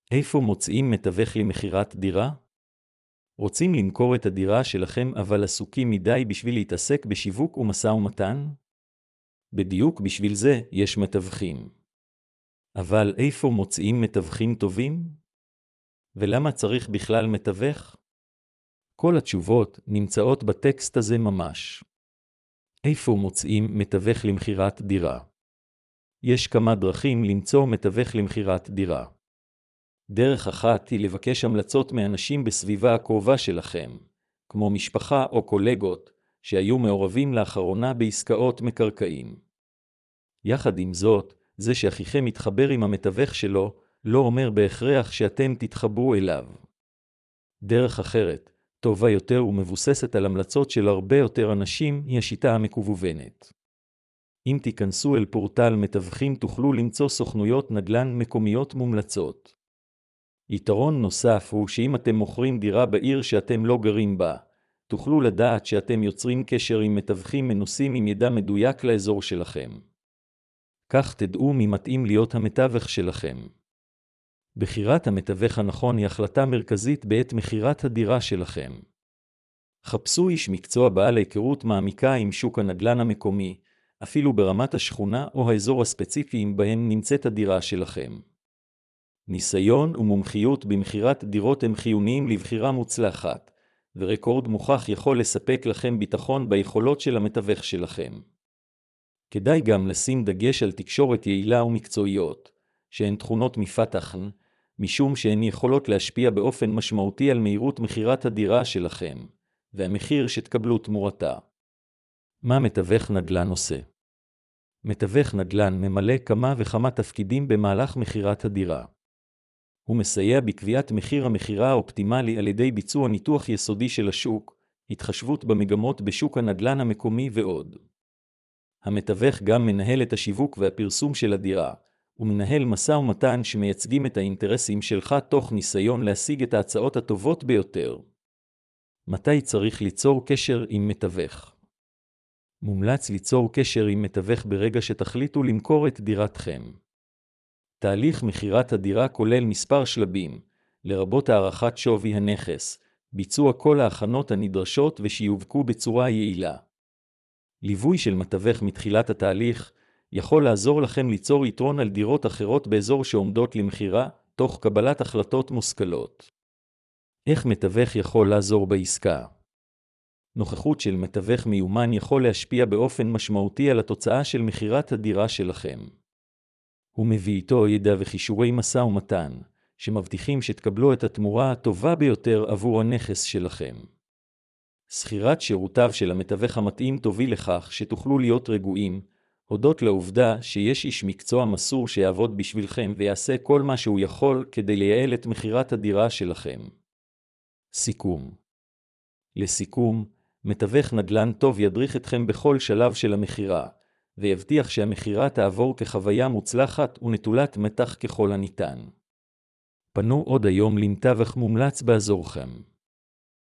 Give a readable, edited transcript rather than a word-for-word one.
איפה מוצאים מתווך למכירת דירה? רוצים למכור את הדירה שלכם אבל עסוקים מדי בשביל להתעסק בשיווק ומשא ומתן? בדיוק בשביל זה יש מתווכים. אבל איפה מוצאים מתווכים טובים? ולמה צריך בכלל מתווך? כל התשובות נמצאות בטקסט הזה ממש. איפה מוצאים מתווך למכירת דירה? יש כמה דרכים למצוא מתווך למכירת דירה. דרך אחת היא לבקש המלצות מאנשים בסביבה הקרובה שלכם, כמו משפחה או קולגות, שהיו מעורבים לאחרונה בעסקאות מקרקעין. יחד עם זאת, זה שאחיכם מתחבר עם המתווך שלו, לא אומר בהכרח שאתם תתחברו אליו. דרך אחרת, טובה יותר ומבוססת על המלצות של הרבה יותר אנשים, היא השיטה המקוונת. אם תיכנסו אל פורטל מתווכים תוכלו למצוא סוכנויות נדל"ן מקומיות מומלצות. יתרון נוסף הוא שאם אתם מוכרים דירה בעיר שאתם לא גרים בה, תוכלו לדעת שאתם יוצרים קשר עם מתווכים מנוסים עם ידע מדויק לאזור שלכם. כך תדעו מי מתאים להיות המתווך שלכם. בחירת המתווך הנכון היא החלטה מרכזית בעת מכירת הדירה שלכם. חפשו איש מקצוע בעל היכרות מעמיקה עם שוק הנדל"ן המקומי, אפילו ברמת השכונה או האזור הספציפיים בהם נמצאת הדירה שלכם. ניסיון ומומחיות במכירת דירות הם חיוניים לבחירה מוצלחת, ורקורד מוכח יכול לספק לכם ביטחון ביכולות של המתווך שלכם. כדאי גם לשים דגש על תקשורת יעילה ומקצועיות, שהן תכונות מפתחן, משום שהן יכולות להשפיע באופן משמעותי על מהירות מכירת הדירה שלכם, והמחיר שתקבלו תמורתה. מה מתווך נדל"ן עושה? מתווך נדל"ן ממלא כמה וכמה תפקידים במהלך מכירת הדירה. הוא מסייע בקביעת מחיר המכירה האופטימלי על ידי ביצוע ניתוח יסודי של השוק, התחשבות במגמות בשוק הנדל"ן המקומי ועוד. המתווך גם מנהל את השיווק והפרסום של הדירה, ומנהל משא ומתן שמייצגים את האינטרסים שלך תוך ניסיון להשיג את ההצעות הטובות ביותר. מתי צריך ליצור קשר עם מתווך? מומלץ ליצור קשר עם מתווך ברגע שתחליטו למכור את דירתכם. תהליך מכירת הדירה כולל מספר שלבים, לרבות הערכת שווי הנכס, ביצוע כל ההכנות הנדרשות ושיובקו בצורה יעילה. ליווי של מתווך מתחילת התהליך יכול לעזור לכם ליצור יתרון על דירות אחרות באזור שעומדות למכירה, תוך קבלת החלטות מושכלות. איך מתווך יכול לעזור בעסקה? נוכחות של מתווך מיומן יכול להשפיע באופן משמעותי על התוצאה של מכירת הדירה שלכם. הוא מביא איתו ידע וכישורי משא ומתן, שמבטיחים שתקבלו את התמורה הטובה ביותר עבור הנכס שלכם. שכירת שירותיו של המתווך המתאים תוביל לכך שתוכלו להיות רגועים, הודות לעובדה שיש איש מקצוע מסור שיעבוד בשבילכם ויעשה כל מה שהוא יכול כדי לייעל את מכירת הדירה שלכם. סיכום. לסיכום, מתווך נדל"ן טוב ידריך אתכם בכל שלב של המכירה, ויבטיח שהמכירה תעבור כחוויה מוצלחת ונטולת מתח ככל הניתן. פנו עוד היום למתווך מומלץ באזורכם.